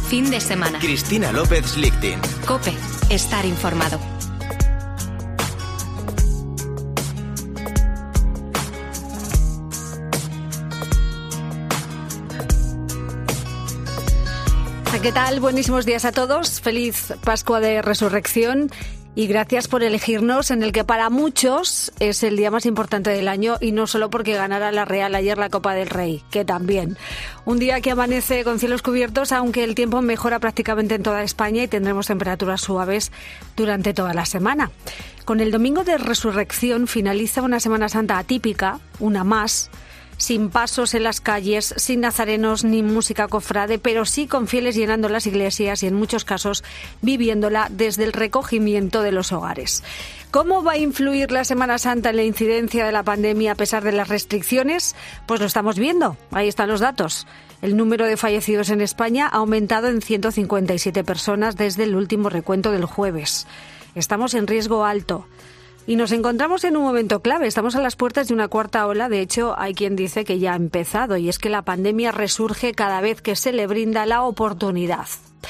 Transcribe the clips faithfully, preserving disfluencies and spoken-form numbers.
fin de semana. Cristina López Lichting. COPE. Estar informado. ¿Qué tal? Buenísimos días a todos. Feliz Pascua de Resurrección. Y gracias por elegirnos en el que para muchos es el día más importante del año, y no solo porque ganara la Real ayer la Copa del Rey, que también. Un día que amanece con cielos cubiertos, aunque el tiempo mejora prácticamente en toda España y tendremos temperaturas suaves durante toda la semana. Con el domingo de Resurrección finaliza una Semana Santa atípica, una más, sin pasos en las calles, sin nazarenos ni música cofrade, pero sí con fieles llenando las iglesias y en muchos casos viviéndola desde el recogimiento de los hogares. ¿Cómo va a influir la Semana Santa en la incidencia de la pandemia a pesar de las restricciones? Pues lo estamos viendo, ahí están los datos. El número de fallecidos en España ha aumentado en ciento cincuenta y siete personas desde el último recuento del jueves. Estamos en riesgo alto. Y nos encontramos en un momento clave. Estamos a las puertas de una cuarta ola. De hecho, hay quien dice que ya ha empezado, y es que la pandemia resurge cada vez que se le brinda la oportunidad.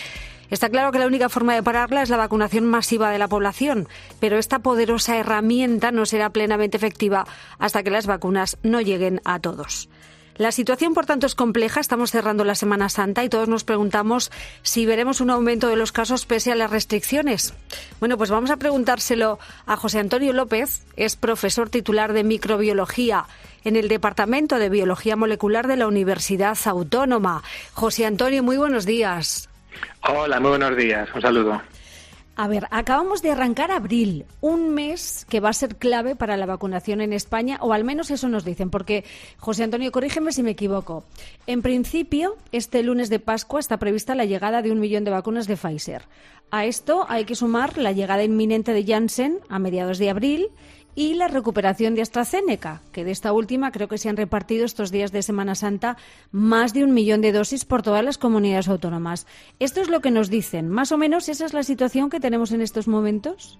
Está claro que la única forma de pararla es la vacunación masiva de la población, pero esta poderosa herramienta no será plenamente efectiva hasta que las vacunas no lleguen a todos. La situación, por tanto, es compleja. Estamos cerrando la Semana Santa y todos nos preguntamos si veremos un aumento de los casos pese a las restricciones. Bueno, pues vamos a preguntárselo a José Antonio López. Es profesor titular de microbiología en el Departamento de Biología Molecular de la Universidad Autónoma. José Antonio, muy buenos días. Hola, muy buenos días. Un saludo. A ver, acabamos de arrancar abril, un mes que va a ser clave para la vacunación en España, o al menos eso nos dicen, porque, José Antonio, corrígeme si me equivoco. En principio, este lunes de Pascua está prevista la llegada de un millón de vacunas de Pfizer. A esto hay que sumar la llegada inminente de Janssen a mediados de abril y la recuperación de AstraZeneca, que de esta última creo que se han repartido estos días de Semana Santa más de un millón de dosis por todas las comunidades autónomas. Esto es lo que nos dicen. ¿Más o menos esa es la situación que tenemos en estos momentos?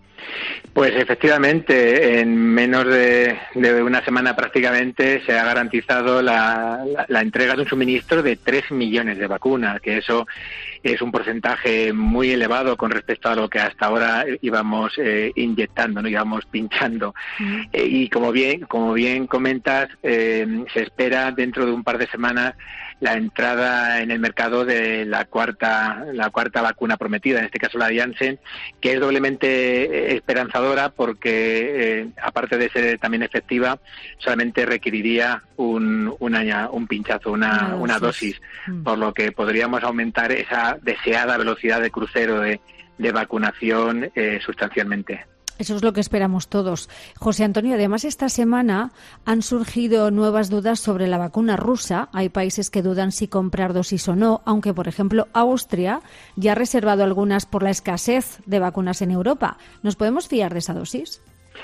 Pues efectivamente, en menos de, de una semana prácticamente se ha garantizado la, la, la entrega de un suministro de tres millones de vacunas, que eso es un porcentaje muy elevado con respecto a lo que hasta ahora íbamos eh, inyectando, no íbamos pinchando. Mm. Eh, y como bien, como bien comentas, eh, se espera dentro de un par de semanas la entrada en el mercado de la cuarta la cuarta vacuna prometida, en este caso la de Janssen, que es doblemente esperanzadora porque, eh, aparte de ser también efectiva, solamente requeriría un, un, año, un pinchazo, una, una dosis, mm. por lo que podríamos aumentar esa deseada velocidad de crucero de, de vacunación eh, sustancialmente. Eso es lo que esperamos todos. José Antonio, además esta semana han surgido nuevas dudas sobre la vacuna rusa. Hay países que dudan si comprar dosis o no, aunque, por ejemplo, Austria ya ha reservado algunas por la escasez de vacunas en Europa. ¿Nos podemos fiar de esa dosis?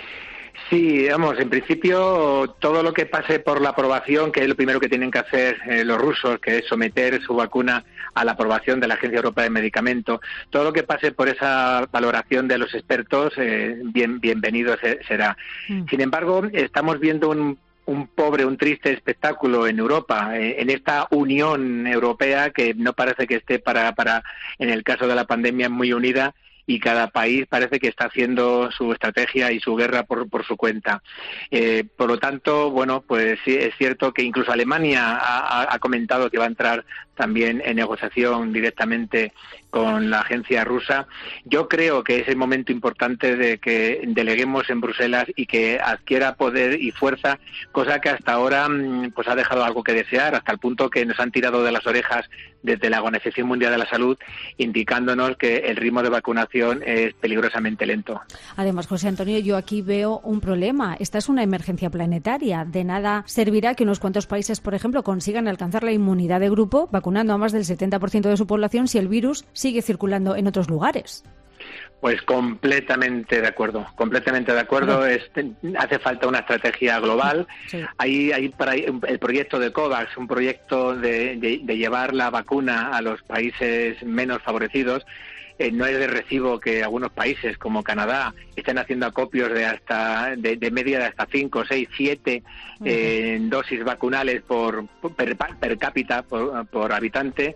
Sí, vamos, en principio todo lo que pase por la aprobación, que es lo primero que tienen que hacer eh, los rusos, que es someter su vacuna a la aprobación de la Agencia Europea de Medicamentos, todo lo que pase por esa valoración de los expertos, eh, bien, bienvenido se, será. Mm. Sin embargo, estamos viendo un un pobre, un triste espectáculo en Europa, eh, en esta Unión Europea que no parece que esté para, para, en el caso de la pandemia, muy unida, y cada país parece que está haciendo su estrategia y su guerra por, por su cuenta. Eh, por lo tanto, bueno, pues sí, es cierto que incluso Alemania ha, ha comentado que va a entrar también en negociación directamente con la agencia rusa. Yo creo que es el momento importante de que deleguemos en Bruselas y que adquiera poder y fuerza, cosa que hasta ahora pues ha dejado algo que desear, hasta el punto que nos han tirado de las orejas desde la Organización Mundial de la Salud, indicándonos que el ritmo de vacunación es peligrosamente lento. Además, José Antonio, yo aquí veo un problema. Esta es una emergencia planetaria. De nada servirá que unos cuantos países, por ejemplo, consigan alcanzar la inmunidad de grupo vacunando a más del setenta por ciento de su población si el virus sigue circulando en otros lugares. Pues completamente de acuerdo, completamente de acuerdo. Es, hace falta una estrategia global. Sí. Hay, hay para el proyecto de COVAX, un proyecto de, de, de llevar la vacuna a los países menos favorecidos. Eh, no es de recibo que algunos países como Canadá estén haciendo acopios de hasta de, de media de hasta cinco, seis, siete eh, dosis vacunales por per, per cápita por, por habitante.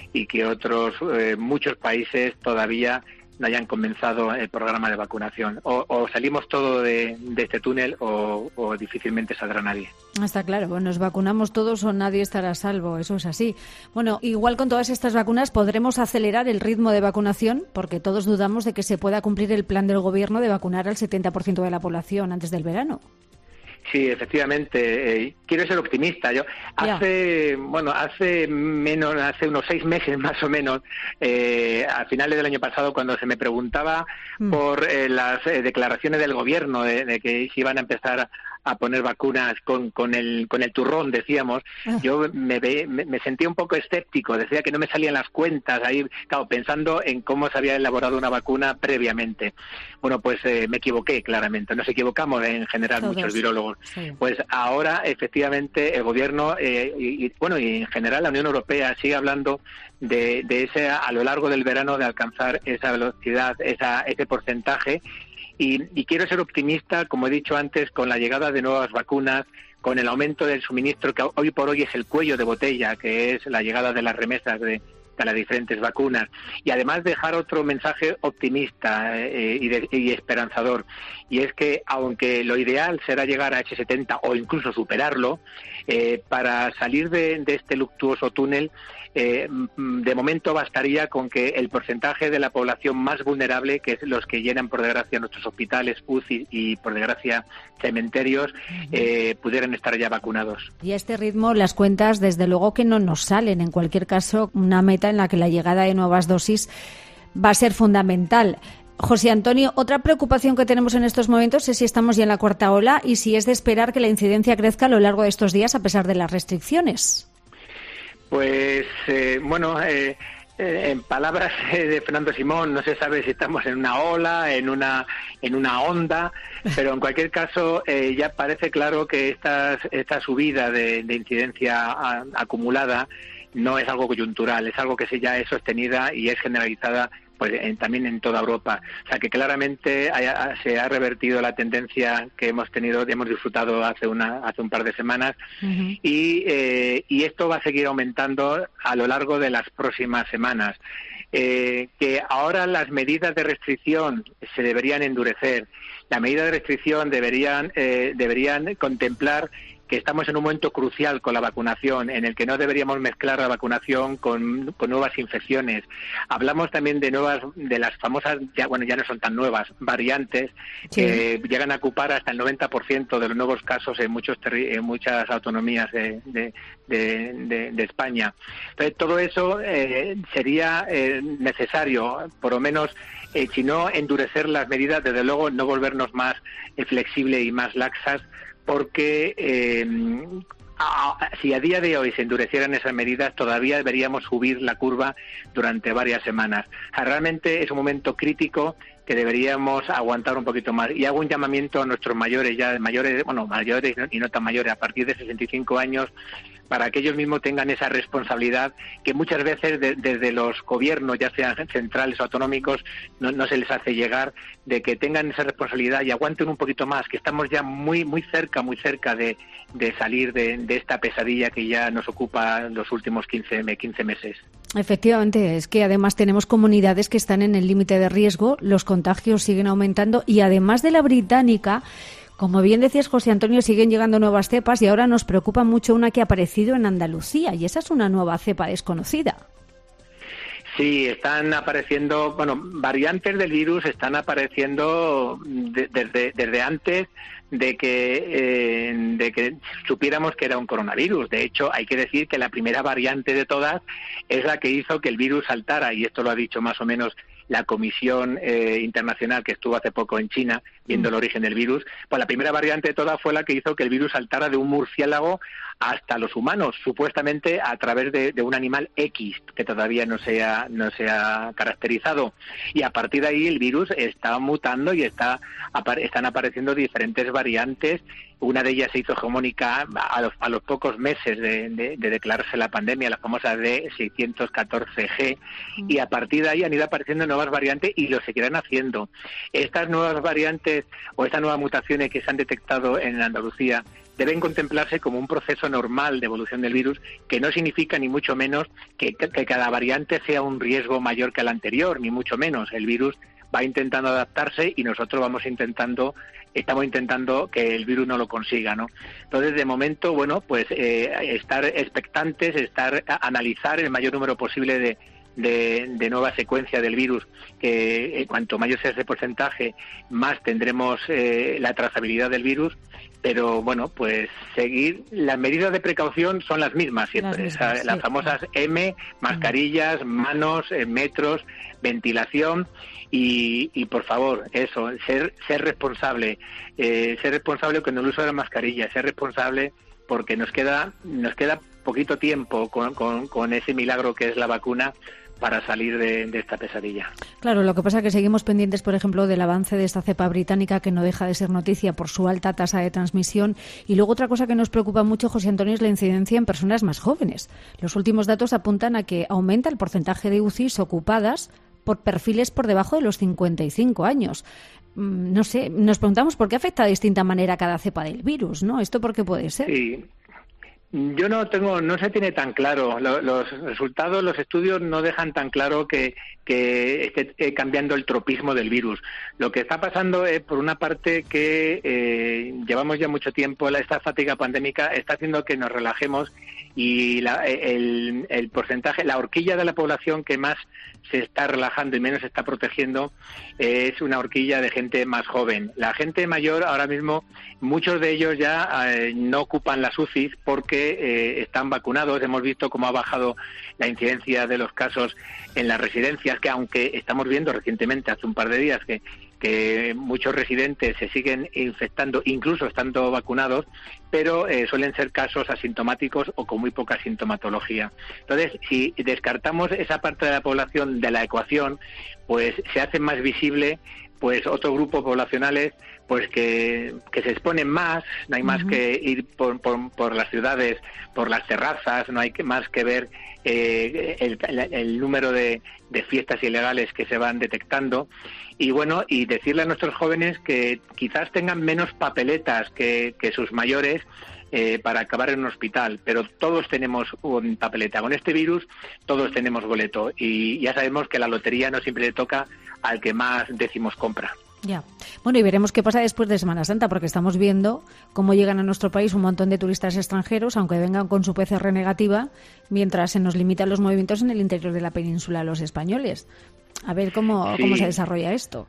y que otros eh, muchos países todavía no hayan comenzado el programa de vacunación. O, o salimos todos de, de este túnel o, o difícilmente saldrá nadie. Está claro, bueno, nos vacunamos todos o nadie estará a salvo, eso es así. Bueno, igual con todas estas vacunas podremos acelerar el ritmo de vacunación, porque todos dudamos de que se pueda cumplir el plan del Gobierno de vacunar al setenta por ciento de la población antes del verano. Sí, efectivamente. Eh, quiero ser optimista. Yo hace, yeah. bueno, hace menos, hace unos seis meses más o menos, eh, a finales del año pasado, cuando se me preguntaba mm. por eh, las eh, declaraciones del gobierno de, de que se iban a empezar a, a poner vacunas con, con el con el turrón, decíamos, uh. yo me, me, me sentía un poco escéptico, decía que no me salían las cuentas, ahí, claro, pensando en cómo se había elaborado una vacuna previamente. Bueno, pues eh, me equivoqué, claramente. Nos equivocamos en general Todos. muchos virólogos. Sí. Pues ahora, efectivamente, el gobierno eh, y, y, bueno, y en general la Unión Europea sigue hablando de, de ese, a lo largo del verano, de alcanzar esa velocidad, esa, ese porcentaje. Y, y quiero ser optimista, como he dicho antes, con la llegada de nuevas vacunas, con el aumento del suministro, que hoy por hoy es el cuello de botella, que es la llegada de las remesas de, de las diferentes vacunas. Y además dejar otro mensaje optimista eh, y, de, y esperanzador. Y es que, aunque lo ideal será llegar a ese setenta o incluso superarlo, eh, para salir de, de este luctuoso túnel, Eh, de momento bastaría con que el porcentaje de la población más vulnerable, que es los que llenan por desgracia nuestros hospitales, U C I y por desgracia cementerios, eh, pudieran estar ya vacunados. Y a este ritmo las cuentas desde luego que no nos salen. En cualquier caso, una meta en la que la llegada de nuevas dosis va a ser fundamental. José Antonio, otra preocupación que tenemos en estos momentos es si estamos ya en la cuarta ola y si es de esperar que la incidencia crezca a lo largo de estos días a pesar de las restricciones. Pues, eh, bueno, eh, eh, en palabras de Fernando Simón, no se sabe si estamos en una ola, en una en una onda, pero en cualquier caso eh, ya parece claro que esta, esta subida de, de incidencia a, acumulada no es algo coyuntural, es algo que sí ya es sostenida y es generalizada pues en, también en toda Europa. O sea que claramente haya, se ha revertido la tendencia que hemos tenido, hemos disfrutado hace una hace un par de semanas uh-huh. y, eh, y esto va a seguir aumentando a lo largo de las próximas semanas. Eh, que ahora las medidas de restricción se deberían endurecer. Las medidas de restricción deberían eh, deberían contemplar que estamos en un momento crucial con la vacunación, en el que no deberíamos mezclar la vacunación con, con nuevas infecciones. Hablamos también de nuevas, de las famosas, ya bueno, ya no son tan nuevas, variantes, sí. que llegan a ocupar hasta el noventa por ciento de los nuevos casos en muchos terri- en muchas autonomías de, de, de, de, de España. Entonces, todo eso eh, sería eh, necesario, por lo menos, eh, si no endurecer las medidas, desde luego no volvernos más eh, flexibles y más laxas, porque eh, a, si a día de hoy se endurecieran esas medidas, todavía deberíamos subir la curva durante varias semanas. O sea, realmente es un momento crítico que deberíamos aguantar un poquito más. Y hago un llamamiento a nuestros mayores, ya mayores, bueno, mayores y no tan mayores, a partir de sesenta y cinco años, para que ellos mismos tengan esa responsabilidad que muchas veces de, desde los gobiernos, ya sean centrales o autonómicos, no, no se les hace llegar, de que tengan esa responsabilidad y aguanten un poquito más, que estamos ya muy muy cerca, muy cerca de, de salir de, de esta pesadilla que ya nos ocupa los últimos quince meses. Efectivamente, es que además tenemos comunidades que están en el límite de riesgo, los contagios siguen aumentando y además de la británica, como bien decías, José Antonio, siguen llegando nuevas cepas y ahora nos preocupa mucho una que ha aparecido en Andalucía y esa es una nueva cepa desconocida. Sí, están apareciendo, bueno, variantes del virus están apareciendo de, desde, desde antes de que eh, de que supiéramos que era un coronavirus. De hecho, hay que decir que la primera variante de todas es la que hizo que el virus saltara, y esto lo ha dicho más o menos la Comisión eh, Internacional que estuvo hace poco en China viendo el origen del virus. Pues la primera variante de todas fue la que hizo que el virus saltara de un murciélago hasta los humanos, supuestamente a través de, de un animal X que todavía no se ha, no se ha caracterizado. Y a partir de ahí el virus está mutando y está están apareciendo diferentes variantes. Una de ellas se hizo hegemónica a los, a los pocos meses de, de, de declararse la pandemia, la famosa D seiscientos catorce G, y a partir de ahí han ido apareciendo nuevas variantes y lo seguirán haciendo. Estas nuevas variantes o estas nuevas mutaciones que se han detectado en Andalucía deben contemplarse como un proceso normal de evolución del virus, que no significa ni mucho menos que, que cada variante sea un riesgo mayor que la anterior, ni mucho menos. El virus va intentando adaptarse y nosotros vamos intentando, estamos intentando que el virus no lo consiga, ¿no? Entonces, de momento, bueno, pues eh, estar expectantes, estar a analizar el mayor número posible de De, de nueva secuencia del virus, que eh, cuanto mayor sea ese porcentaje, más tendremos eh, la trazabilidad del virus, pero bueno, pues seguir, las medidas de precaución son las mismas siempre, las, mismas, o sea, sí. las famosas M, mascarillas, manos, eh, metros, ventilación y, y por favor, eso, ser ser responsable, eh, ser responsable con el uso de la mascarilla, ser responsable porque nos queda nos queda poquito tiempo con, con, con ese milagro que es la vacuna para salir de, de esta pesadilla. Claro, lo que pasa es que seguimos pendientes, por ejemplo, del avance de esta cepa británica, que no deja de ser noticia por su alta tasa de transmisión. Y luego otra cosa que nos preocupa mucho, José Antonio, es la incidencia en personas más jóvenes. Los últimos datos apuntan a que aumenta el porcentaje de U C Is ocupadas por perfiles por debajo de los cincuenta y cinco años. No sé, nos preguntamos por qué afecta de distinta manera cada cepa del virus, ¿no? ¿Esto por qué puede ser? Sí. Yo no tengo, no se tiene tan claro. Los resultados, los estudios no dejan tan claro que, que esté cambiando el tropismo del virus. Lo que está pasando es, por una parte, que eh, llevamos ya mucho tiempo, esta fatiga pandémica está haciendo que nos relajemos y la, el, el porcentaje, la horquilla de la población que más se está relajando y menos se está protegiendo es una horquilla de gente más joven. La gente mayor ahora mismo, muchos de ellos ya eh, no ocupan las U C Is porque eh, están vacunados. Hemos visto cómo ha bajado la incidencia de los casos en las residencias, que aunque estamos viendo recientemente, hace un par de días, que que muchos residentes se siguen infectando, incluso estando vacunados, pero eh, suelen ser casos asintomáticos o con muy poca sintomatología. Entonces, si descartamos esa parte de la población de la ecuación, pues se hace más visible pues otros grupos poblacionales pues que, que se exponen más. No hay más uh-huh. que ir por, por, por las ciudades, por las terrazas, no hay que, más que ver eh, el, el, el número de, de fiestas ilegales que se van detectando. Y bueno, y decirle a nuestros jóvenes que quizás tengan menos papeletas que, que sus mayores eh, para acabar en un hospital, pero todos tenemos un papeleta. Con este virus todos tenemos boleto y ya sabemos que la lotería no siempre le toca al que más décimos compra. Ya. Bueno, y veremos qué pasa después de Semana Santa, porque estamos viendo cómo llegan a nuestro país un montón de turistas extranjeros, aunque vengan con su P C R negativa, mientras se nos limitan los movimientos en el interior de la península a los españoles. A ver cómo, sí. cómo se desarrolla esto.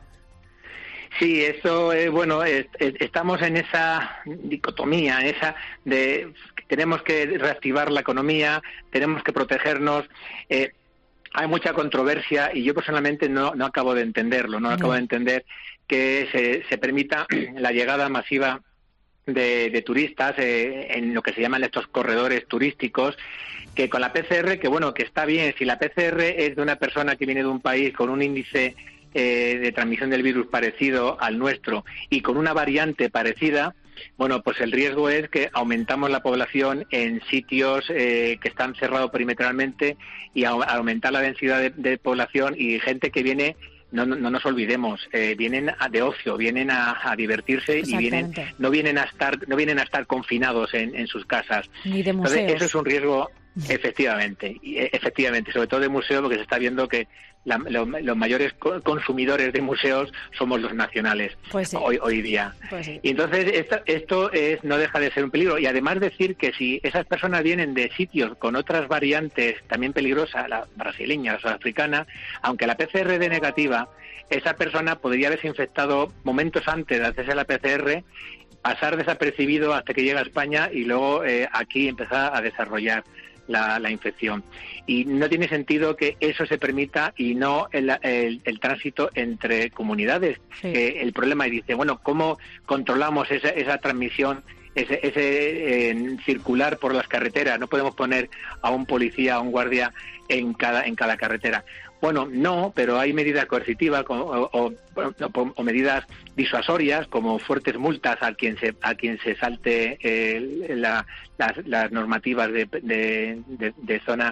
Sí, eso, eh, bueno, es, es, estamos en esa dicotomía, en esa de que tenemos que reactivar la economía, tenemos que protegernos. Eh, hay mucha controversia y yo personalmente no, no acabo de entenderlo, no, no. acabo de entender que se, se permita la llegada masiva de, de turistas eh, en lo que se llaman estos corredores turísticos, que con la P C R, que bueno, que está bien, si la P C R es de una persona que viene de un país con un índice eh, de transmisión del virus parecido al nuestro y con una variante parecida, bueno, pues el riesgo es que aumentamos la población en sitios eh, que están cerrados perimetralmente y a, a aumentar la densidad de, de población y gente que viene. No, no, no nos olvidemos, eh, vienen a, de ocio, vienen a, a divertirse y vienen, no vienen a estar, no vienen a estar confinados en, en sus casas. Ni de museos. Entonces, eso es un riesgo, efectivamente, y, efectivamente, sobre todo de museos, porque se está viendo que la, lo, los mayores consumidores de museos somos los nacionales pues sí. hoy, hoy día. Pues sí. Y entonces esto, esto es, no deja de ser un peligro. Y además decir que si esas personas vienen de sitios con otras variantes también peligrosas, la brasileña, la sudafricana, aunque la P C R de negativa, esa persona podría haberse infectado momentos antes de hacerse la P C R, pasar desapercibido hasta que llega a España y luego eh, aquí empezar a desarrollar La, la infección. Y no tiene sentido que eso se permita y no el, el, el tránsito entre comunidades. Sí. Eh, el problema, y dice, bueno, ¿cómo controlamos esa, esa transmisión, ese, ese eh, circular por las carreteras? No podemos poner a un policía, a un guardia en cada, en cada carretera. Bueno, no, pero hay medidas coercitivas o, o, o, o medidas disuasorias, como fuertes multas a quien se a quien se salte eh, la, las, las normativas de, de, de, de zona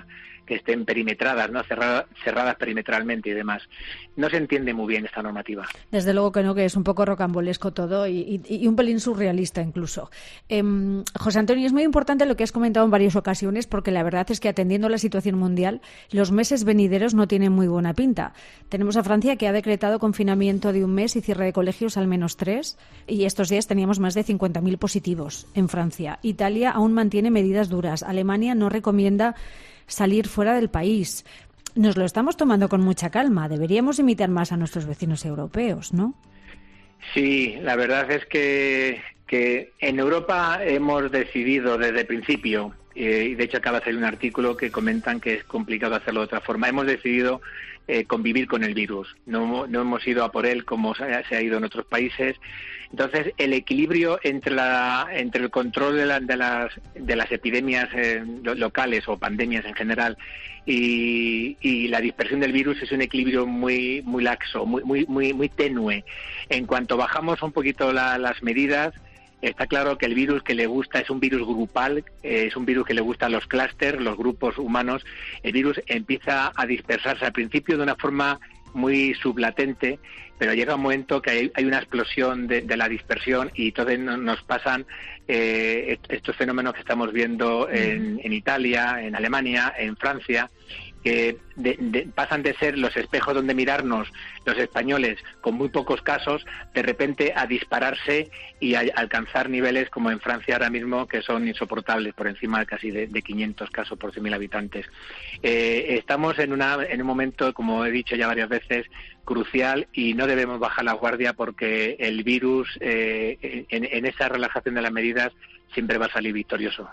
que estén perimetradas, ¿no? Cerradas, cerradas perimetralmente y demás. No se entiende muy bien esta normativa. Desde luego que no, que es un poco rocambolesco todo y, y, y un pelín surrealista incluso. Eh, José Antonio, es muy importante lo que has comentado en varias ocasiones, porque la verdad es que atendiendo a la situación mundial, los meses venideros no tienen muy buena pinta. Tenemos a Francia, que ha decretado confinamiento de un mes y cierre de colegios al menos tres, y estos días teníamos más de cincuenta mil positivos en Francia. Italia aún mantiene medidas duras. Alemania no recomienda salir fuera del país. Nos lo estamos tomando con mucha calma. Deberíamos imitar más a nuestros vecinos europeos, ¿no? Sí, la verdad es que, que en Europa hemos decidido desde el principio, eh, y de hecho acaba de salir un artículo que comentan que es complicado hacerlo de otra forma, hemos decidido eh, convivir con el virus, no, no hemos ido a por él como se ha, se ha ido en otros países. Entonces, el equilibrio entre la entre el control de, la, de las de las epidemias eh, locales o pandemias en general y, y la dispersión del virus es un equilibrio muy muy laxo, muy muy muy muy tenue. En cuanto bajamos un poquito la, las medidas, está claro que el virus que le gusta es un virus grupal, eh, es un virus que le gusta a los clústeres, los grupos humanos. El virus empieza a dispersarse al principio de una forma muy sublatente, pero llega un momento que hay, hay una explosión de, de la dispersión y entonces nos pasan eh, estos fenómenos que estamos viendo en, en Italia, en Alemania, en Francia, que de, de, pasan de ser los espejos donde mirarnos los españoles con muy pocos casos, de repente a dispararse y a, a alcanzar niveles como en Francia ahora mismo, que son insoportables, por encima casi de, de quinientos casos por cien mil habitantes. Eh, estamos en, una, en un momento, como he dicho ya varias veces, crucial, y no debemos bajar la guardia, porque el virus, eh, en, en esa relajación de las medidas, siempre va a salir victorioso.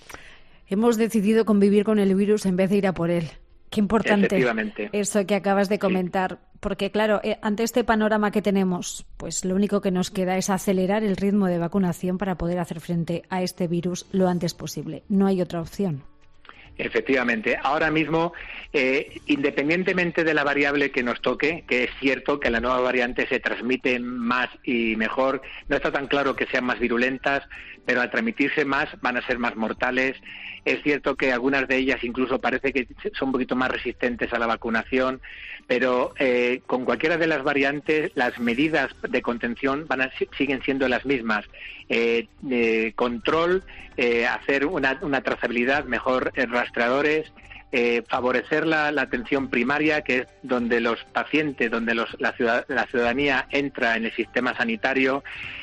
Hemos decidido convivir con el virus en vez de ir a por él. Qué importante eso que acabas de comentar, sí. Porque claro, eh, ante este panorama que tenemos, pues lo único que nos queda es acelerar el ritmo de vacunación para poder hacer frente a este virus lo antes posible. No hay otra opción. Efectivamente. Ahora mismo, eh, independientemente de la variable que nos toque, que es cierto que la nueva variante se transmite más y mejor, no está tan claro que sean más virulentas, pero al transmitirse más van a ser más mortales. Es cierto que algunas de ellas incluso parece que son un poquito más resistentes a la vacunación, pero eh, con cualquiera de las variantes las medidas de contención van a, siguen siendo las mismas. Eh, eh, control, eh, hacer una, una trazabilidad, mejor eh, rastreadores, eh, favorecer la, la atención primaria, que es donde los pacientes, donde los, la, ciudad, la ciudadanía entra en el sistema sanitario.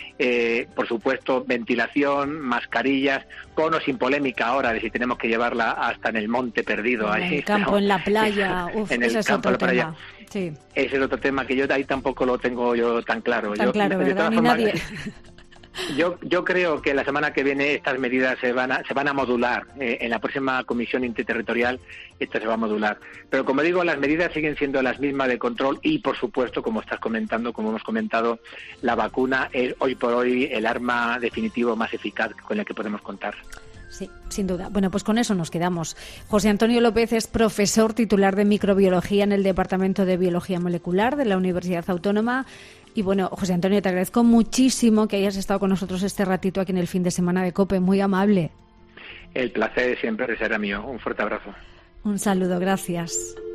Eh, por supuesto, ventilación, mascarillas, con o sin polémica ahora de si tenemos que llevarla hasta en el monte perdido. En ahí, el campo, ¿no? en la playa. Uf, en el ese es campo, otro la playa. tema. Sí. Ese es otro tema que yo ahí tampoco lo tengo yo tan claro. Tan yo, claro, de ¿verdad? todas Ni formas, nadie. Yo, yo creo que la semana que viene estas medidas se van a, se van a modular. Eh, en la próxima comisión interterritorial esta se va a modular. Pero como digo, las medidas siguen siendo las mismas de control y, por supuesto, como estás comentando, como hemos comentado, la vacuna es hoy por hoy el arma definitiva más eficaz con la que podemos contar. Sí, sin duda. Bueno, pues con eso nos quedamos. José Antonio López es profesor titular de microbiología en el Departamento de Biología Molecular de la Universidad Autónoma. Y bueno, José Antonio, te agradezco muchísimo que hayas estado con nosotros este ratito aquí en el fin de semana de COPE. Muy amable. El placer siempre será mío. Un fuerte abrazo. Un saludo, gracias.